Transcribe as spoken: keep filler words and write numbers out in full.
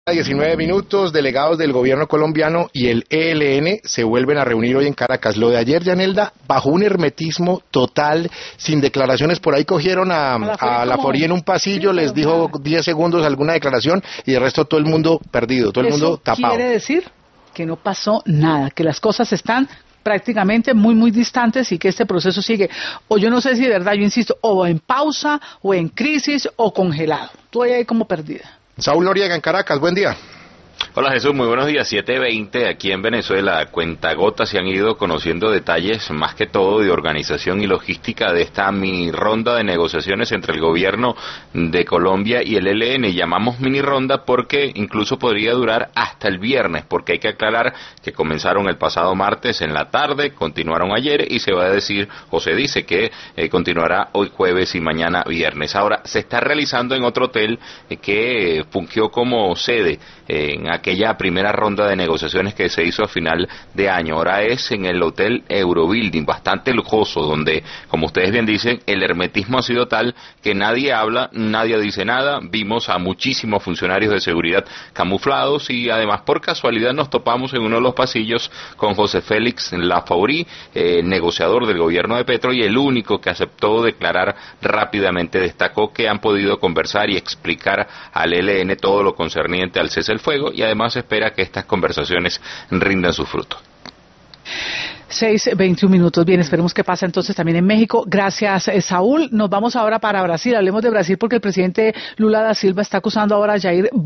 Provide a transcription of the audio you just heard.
diecinueve minutos, delegados del gobierno colombiano y el E L N se vuelven a reunir hoy en Caracas. Lo de ayer, Yanelda, bajo un hermetismo total, sin declaraciones. Por ahí cogieron a, a Laforí en un pasillo, sí, les dijo diez segundos alguna declaración y el resto todo el mundo perdido, todo el mundo tapado. Quiere decir que no pasó nada, que las cosas están prácticamente muy muy distantes y que este proceso sigue, o yo no sé si de verdad, yo insisto, o en pausa, o en crisis, o congelado. Estoy ahí como perdida. Saúl Noriega en Caracas, buen día. Hola Jesús, muy buenos días. siete veinte aquí en Venezuela. A cuentagotas se han ido conociendo detalles, más que todo de organización y logística de esta mini ronda de negociaciones entre el gobierno de Colombia y el E L N. Llamamos mini ronda porque incluso podría durar hasta el viernes, porque hay que aclarar que comenzaron el pasado martes en la tarde, continuaron ayer y se va a decir, o se dice que eh, continuará hoy jueves y mañana viernes. Ahora, se está realizando en otro hotel eh, que eh, fungió como sede eh, en aquella primera ronda de negociaciones que se hizo a final de año. Ahora es en el Hotel Eurobuilding, bastante lujoso, donde, como ustedes bien dicen, el hermetismo ha sido tal que nadie habla, nadie dice nada. Vimos a muchísimos funcionarios de seguridad camuflados y además por casualidad nos topamos en uno de los pasillos con José Félix Laforí, eh, negociador del gobierno de Petro y el único que aceptó declarar rápidamente. Destacó que han podido conversar y explicar al E L N todo lo concerniente al cese del fuego y además espera que estas conversaciones rindan su fruto. seis veintiún minutos. Bien, esperemos que pase entonces también en México. Gracias, eh, Saúl. Nos vamos ahora para Brasil. Hablemos de Brasil porque el presidente Lula da Silva está acusando ahora a Jair